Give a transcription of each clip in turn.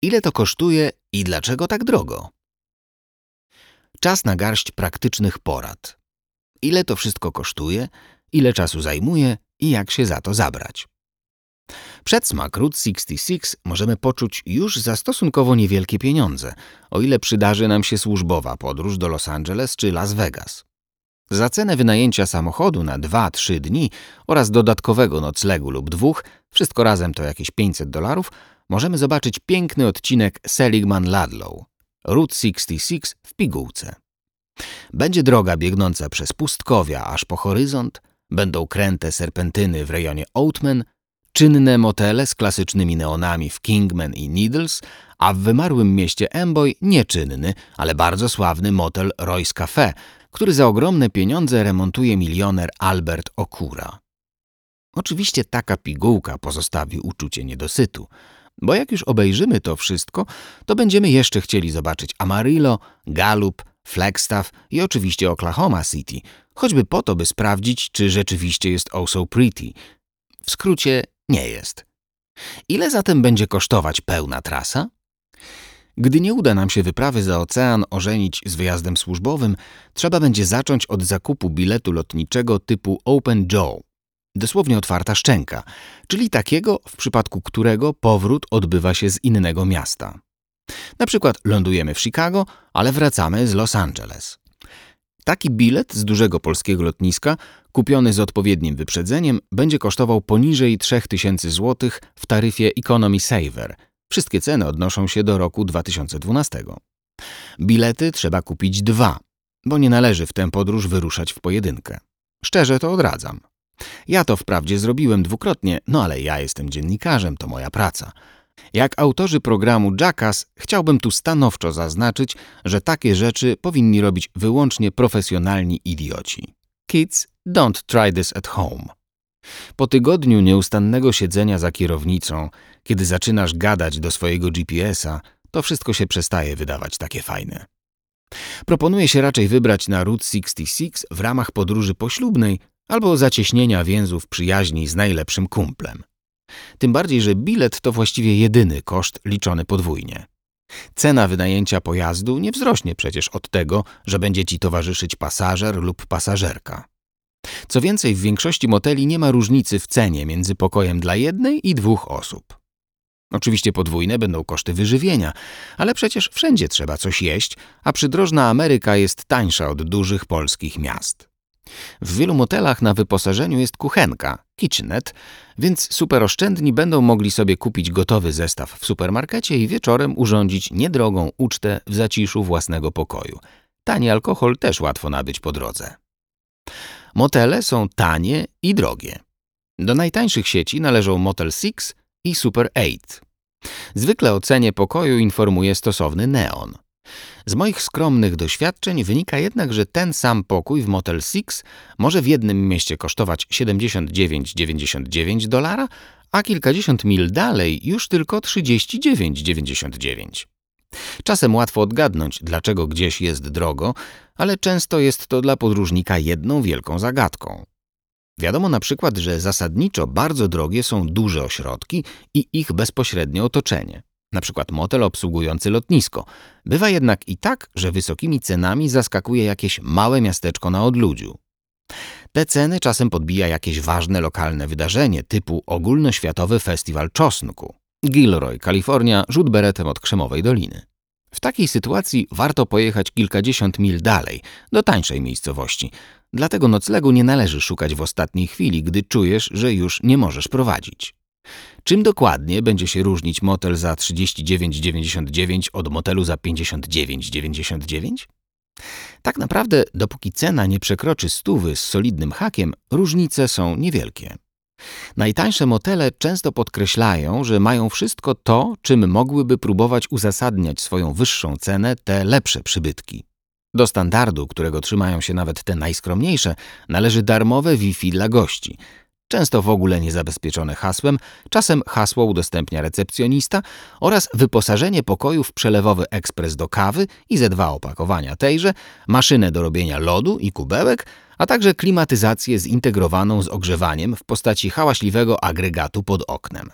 Ile to kosztuje i dlaczego tak drogo? Czas na garść praktycznych porad. Ile to wszystko kosztuje, ile czasu zajmuje i jak się za to zabrać. Przedsmak Route 66 możemy poczuć już za stosunkowo niewielkie pieniądze, o ile przydarzy nam się służbowa podróż do Los Angeles czy Las Vegas. Za cenę wynajęcia samochodu na 2-3 dni oraz dodatkowego noclegu lub 2, wszystko razem to jakieś $500, możemy zobaczyć piękny odcinek Seligman-Ludlow, Route 66 w pigułce. Będzie droga biegnąca przez pustkowia aż po horyzont, będą kręte serpentyny w rejonie Oatman, czynne motele z klasycznymi neonami w Kingman i Needles, a w wymarłym mieście Amboy nieczynny, ale bardzo sławny motel Roy's Cafe, który za ogromne pieniądze remontuje milioner Albert Okura. Oczywiście taka pigułka pozostawi uczucie niedosytu, bo jak już obejrzymy to wszystko, to będziemy jeszcze chcieli zobaczyć Amarillo, Gallup, Flagstaff i oczywiście Oklahoma City, choćby po to, by sprawdzić, czy rzeczywiście jest Oh So Pretty. W skrócie nie jest. Ile zatem będzie kosztować pełna trasa? Gdy nie uda nam się wyprawy za ocean ożenić z wyjazdem służbowym, trzeba będzie zacząć od zakupu biletu lotniczego typu Open Jaw, dosłownie otwarta szczęka, czyli takiego, w przypadku którego powrót odbywa się z innego miasta. Na przykład lądujemy w Chicago, ale wracamy z Los Angeles. Taki bilet z dużego polskiego lotniska, kupiony z odpowiednim wyprzedzeniem, będzie kosztował poniżej 3000 zł w taryfie Economy Saver. Wszystkie ceny odnoszą się do roku 2012. Bilety trzeba kupić 2, bo nie należy w tę podróż wyruszać w pojedynkę. Szczerze to odradzam. Ja to wprawdzie zrobiłem 2-krotnie, no ale ja jestem dziennikarzem, to moja praca. Jak autorzy programu Jackass chciałbym tu stanowczo zaznaczyć, że takie rzeczy powinni robić wyłącznie profesjonalni idioci. Kids, don't try this at home. Po tygodniu nieustannego siedzenia za kierownicą, kiedy zaczynasz gadać do swojego GPS-a, to wszystko się przestaje wydawać takie fajne. Proponuję się raczej wybrać na Route 66 w ramach podróży poślubnej albo zacieśnienia więzów przyjaźni z najlepszym kumplem. Tym bardziej, że bilet to właściwie jedyny koszt liczony podwójnie. Cena wynajęcia pojazdu nie wzrośnie przecież od tego, że będzie ci towarzyszyć pasażer lub pasażerka. Co więcej, w większości moteli nie ma różnicy w cenie między pokojem dla 1 i 2 osób. Oczywiście podwójne będą koszty wyżywienia, ale przecież wszędzie trzeba coś jeść, a przydrożna Ameryka jest tańsza od dużych polskich miast. W wielu motelach na wyposażeniu jest kuchenka, kitchenette, więc superoszczędni będą mogli sobie kupić gotowy zestaw w supermarkecie i wieczorem urządzić niedrogą ucztę w zaciszu własnego pokoju. Tani alkohol też łatwo nabyć po drodze. Motele są tanie i drogie. Do najtańszych sieci należą Motel 6 i Super 8. Zwykle o cenie pokoju informuje stosowny neon. Z moich skromnych doświadczeń wynika jednak, że ten sam pokój w Motel 6 może w jednym mieście kosztować $79,99, a kilkadziesiąt mil dalej już tylko $39,99. Czasem łatwo odgadnąć, dlaczego gdzieś jest drogo, ale często jest to dla podróżnika jedną wielką zagadką. Wiadomo na przykład, że zasadniczo bardzo drogie są duże ośrodki i ich bezpośrednie otoczenie. Na przykład motel obsługujący lotnisko. Bywa jednak i tak, że wysokimi cenami zaskakuje jakieś małe miasteczko na odludziu. Te ceny czasem podbija jakieś ważne lokalne wydarzenie typu ogólnoświatowy festiwal czosnku. Gilroy, Kalifornia, rzut beretem od Krzemowej Doliny. W takiej sytuacji warto pojechać kilkadziesiąt mil dalej, do tańszej miejscowości. Dlatego noclegu nie należy szukać w ostatniej chwili, gdy czujesz, że już nie możesz prowadzić. Czym dokładnie będzie się różnić motel za $39,99 od motelu za $59,99? Tak naprawdę, dopóki cena nie przekroczy 100 z solidnym hakiem, różnice są niewielkie. Najtańsze motele często podkreślają, że mają wszystko to, czym mogłyby próbować uzasadniać swoją wyższą cenę te lepsze przybytki. Do standardu, którego trzymają się nawet te najskromniejsze, należy darmowe Wi-Fi dla gości. Często w ogóle niezabezpieczone hasłem, czasem hasło udostępnia recepcjonista oraz wyposażenie pokoju w przelewowy ekspres do kawy i ze 2 opakowania tejże, maszynę do robienia lodu i kubełek, a także klimatyzację zintegrowaną z ogrzewaniem w postaci hałaśliwego agregatu pod oknem.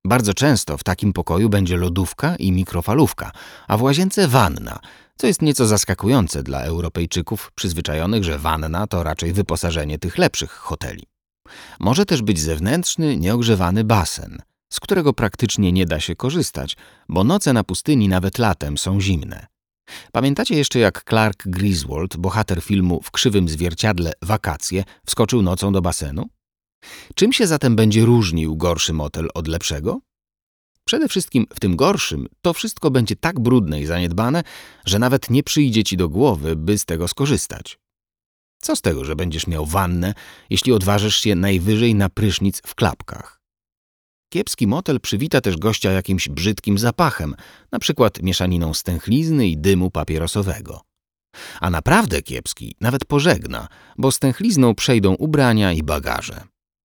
Bardzo często w takim pokoju będzie lodówka i mikrofalówka, a w łazience wanna, co jest nieco zaskakujące dla Europejczyków przyzwyczajonych, że wanna to raczej wyposażenie tych lepszych hoteli. Może też być zewnętrzny, nieogrzewany basen, z którego praktycznie nie da się korzystać, bo noce na pustyni nawet latem są zimne. Pamiętacie jeszcze, jak Clark Griswold, bohater filmu W krzywym zwierciadle Wakacje, wskoczył nocą do basenu? Czym się zatem będzie różnił gorszy motel od lepszego? Przede wszystkim w tym gorszym to wszystko będzie tak brudne i zaniedbane, że nawet nie przyjdzie ci do głowy, by z tego skorzystać. Co z tego, że będziesz miał wannę, jeśli odważysz się najwyżej na prysznic w klapkach? Kiepski motel przywita też gościa jakimś brzydkim zapachem, na przykład mieszaniną stęchlizny i dymu papierosowego. A naprawdę kiepski nawet pożegna, bo stęchlizną przejdą ubrania i bagaże.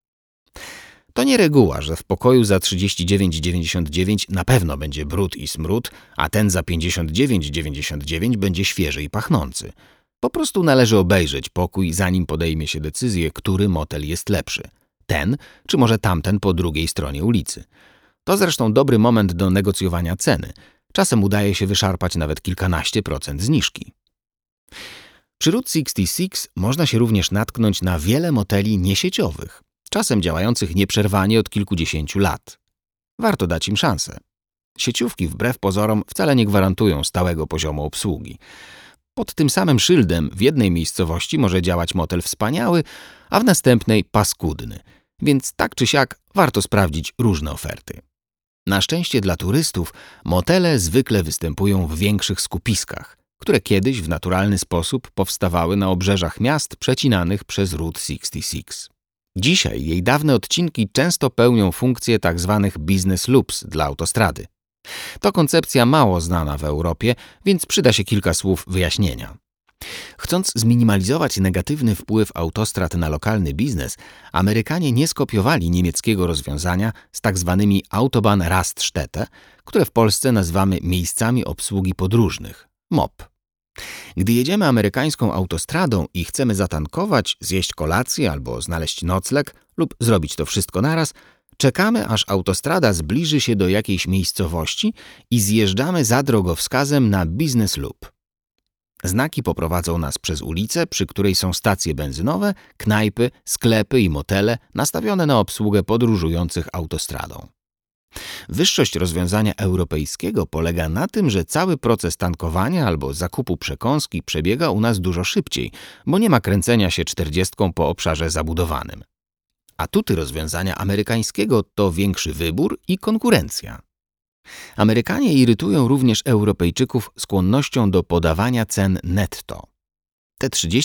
To nie reguła, że w pokoju za 39,99 na pewno będzie brud i smród, a ten za 59,99 będzie świeży i pachnący. Po prostu należy obejrzeć pokój, zanim podejmie się decyzję, który motel jest lepszy. Ten, czy może tamten po drugiej stronie ulicy. To zresztą dobry moment do negocjowania ceny. Czasem udaje się wyszarpać nawet kilkanaście procent zniżki. Przy Route 66 można się również natknąć na wiele moteli niesieciowych, czasem działających nieprzerwanie od kilkudziesięciu lat. Warto dać im szansę. Sieciówki wbrew pozorom wcale nie gwarantują stałego poziomu obsługi. Pod tym samym szyldem w jednej miejscowości może działać motel wspaniały, a w następnej paskudny, więc tak czy siak warto sprawdzić różne oferty. Na szczęście dla turystów motele zwykle występują w większych skupiskach, które kiedyś w naturalny sposób powstawały na obrzeżach miast przecinanych przez Route 66. Dzisiaj jej dawne odcinki często pełnią funkcję tzw. business loops dla autostrady. To koncepcja mało znana w Europie, więc przyda się kilka słów wyjaśnienia. Chcąc zminimalizować negatywny wpływ autostrad na lokalny biznes, Amerykanie nie skopiowali niemieckiego rozwiązania z tzw. Autobahnraststätte, które w Polsce nazywamy miejscami obsługi podróżnych, MOP. Gdy jedziemy amerykańską autostradą i chcemy zatankować, zjeść kolację albo znaleźć nocleg lub zrobić to wszystko naraz, czekamy, aż autostrada zbliży się do jakiejś miejscowości i zjeżdżamy za drogowskazem na business loop. Znaki poprowadzą nas przez ulicę, przy której są stacje benzynowe, knajpy, sklepy i motele nastawione na obsługę podróżujących autostradą. Wyższość rozwiązania europejskiego polega na tym, że cały proces tankowania albo zakupu przekąski przebiega u nas dużo szybciej, bo nie ma kręcenia się 40 po obszarze zabudowanym. Atuty rozwiązania amerykańskiego to większy wybór i konkurencja. Amerykanie irytują również Europejczyków skłonnością do podawania cen netto. Te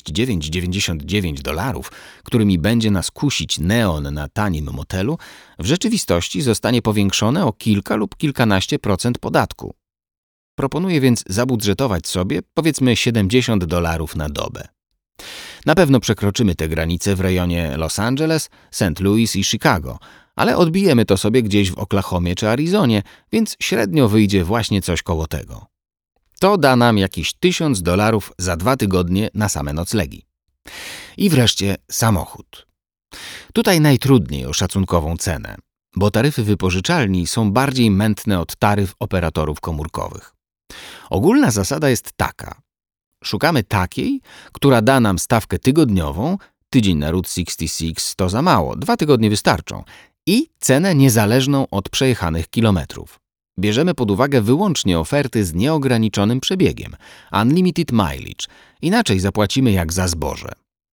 $39,99, którymi będzie nas kusić neon na tanim motelu, w rzeczywistości zostanie powiększone o kilka lub kilkanaście procent podatku. Proponuję więc zabudżetować sobie, powiedzmy $70 na dobę. Na pewno przekroczymy te granice w rejonie Los Angeles, St. Louis i Chicago, ale odbijemy to sobie gdzieś w Oklahomie czy Arizonie, więc średnio wyjdzie właśnie coś koło tego. To da nam jakieś $1000 za 2 tygodnie na same noclegi. I wreszcie samochód. Tutaj najtrudniej o szacunkową cenę, bo taryfy wypożyczalni są bardziej mętne od taryf operatorów komórkowych. Ogólna zasada jest taka. Szukamy takiej, która da nam stawkę tygodniową, tydzień na Route 66 to za mało, 2 tygodnie wystarczą, i cenę niezależną od przejechanych kilometrów. Bierzemy pod uwagę wyłącznie oferty z nieograniczonym przebiegiem, unlimited mileage, inaczej zapłacimy jak za zboże.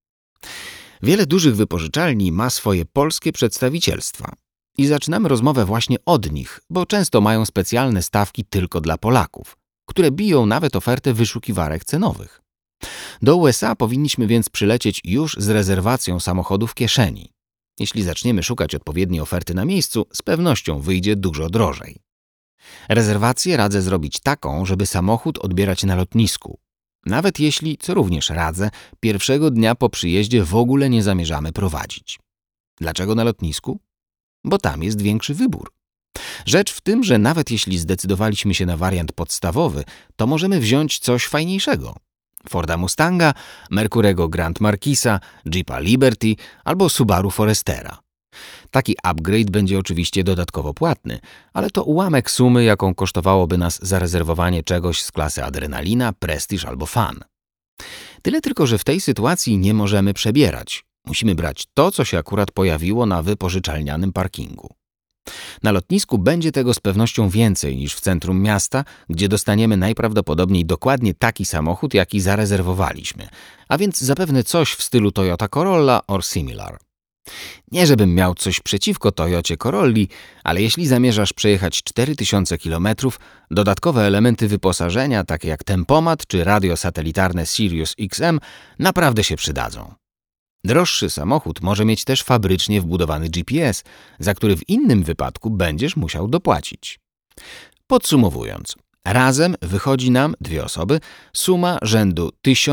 Wiele dużych wypożyczalni ma swoje polskie przedstawicielstwa i zaczynamy rozmowę właśnie od nich, bo często mają specjalne stawki tylko dla Polaków, które biją nawet ofertę wyszukiwarek cenowych. Do USA powinniśmy więc przylecieć już z rezerwacją samochodu w kieszeni. Jeśli zaczniemy szukać odpowiedniej oferty na miejscu, z pewnością wyjdzie dużo drożej. Rezerwację radzę zrobić taką, żeby samochód odbierać na lotnisku. Nawet jeśli, co również radzę, pierwszego dnia po przyjeździe w ogóle nie zamierzamy prowadzić. Dlaczego na lotnisku? Bo tam jest większy wybór. Rzecz w tym, że nawet jeśli zdecydowaliśmy się na wariant podstawowy, to możemy wziąć coś fajniejszego. Forda Mustanga, Mercurego Grand Marquisa, Jeepa Liberty albo Subaru Forestera. Taki upgrade będzie oczywiście dodatkowo płatny, ale to ułamek sumy, jaką kosztowałoby nas zarezerwowanie czegoś z klasy adrenalina, prestiż albo fan. Tyle tylko, że w tej sytuacji nie możemy przebierać. Musimy brać to, co się akurat pojawiło na wypożyczalnianym parkingu. Na lotnisku będzie tego z pewnością więcej niż w centrum miasta, gdzie dostaniemy najprawdopodobniej dokładnie taki samochód, jaki zarezerwowaliśmy, a więc zapewne coś w stylu Toyota Corolla or similar. Nie żebym miał coś przeciwko Toyocie Corolli, ale jeśli zamierzasz przejechać 4000 km, dodatkowe elementy wyposażenia, takie jak tempomat czy radio satelitarne Sirius XM, naprawdę się przydadzą. Droższy samochód może mieć też fabrycznie wbudowany GPS, za który w innym wypadku będziesz musiał dopłacić. Podsumowując, razem wychodzi nam, 2 osoby, suma rzędu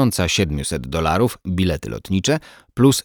$1700 bilety lotnicze plus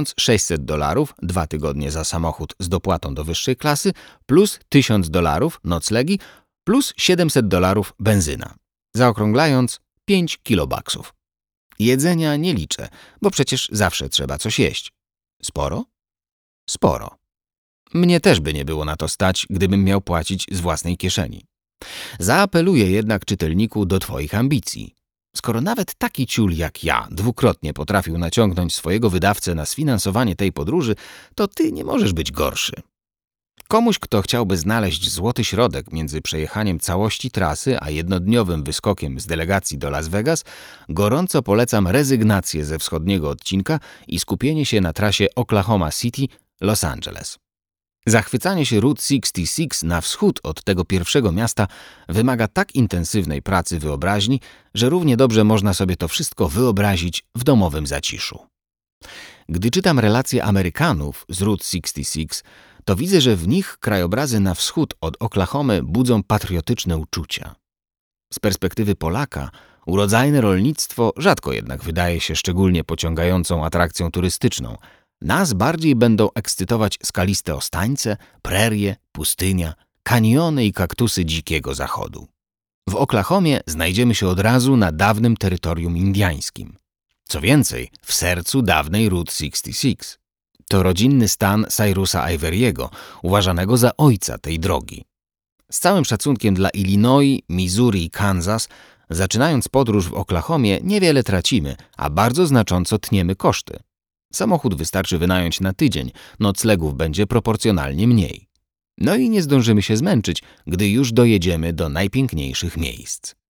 $1600 2 tygodnie za samochód z dopłatą do wyższej klasy plus $1000 noclegi plus $700 benzyna. Zaokrąglając 5 kilobaksów. Jedzenia nie liczę, bo przecież zawsze trzeba coś jeść. Sporo? Sporo. Mnie też by nie było na to stać, gdybym miał płacić z własnej kieszeni. Zaapeluję jednak, czytelniku, do twoich ambicji. Skoro nawet taki ciul jak ja dwukrotnie potrafił naciągnąć swojego wydawcę na sfinansowanie tej podróży, to ty nie możesz być gorszy. Komuś, kto chciałby znaleźć złoty środek między przejechaniem całości trasy a jednodniowym wyskokiem z delegacji do Las Vegas, gorąco polecam rezygnację ze wschodniego odcinka i skupienie się na trasie Oklahoma City-Los Angeles. Zachwycanie się Route 66 na wschód od tego pierwszego miasta wymaga tak intensywnej pracy wyobraźni, że równie dobrze można sobie to wszystko wyobrazić w domowym zaciszu. Gdy czytam relacje Amerykanów z Route 66, to widzę, że w nich krajobrazy na wschód od Oklahomy budzą patriotyczne uczucia. Z perspektywy Polaka urodzajne rolnictwo rzadko jednak wydaje się szczególnie pociągającą atrakcją turystyczną. Nas bardziej będą ekscytować skaliste ostańce, prerie, pustynia, kaniony i kaktusy dzikiego zachodu. W Oklahomie znajdziemy się od razu na dawnym terytorium indiańskim. Co więcej, w sercu dawnej Route 66. To rodzinny stan Cyrusa Iveriego, uważanego za ojca tej drogi. Z całym szacunkiem dla Illinois, Missouri i Kansas, zaczynając podróż w Oklahomie niewiele tracimy, a bardzo znacząco tniemy koszty. Samochód wystarczy wynająć na tydzień, noclegów będzie proporcjonalnie mniej. No i nie zdążymy się zmęczyć, gdy już dojedziemy do najpiękniejszych miejsc.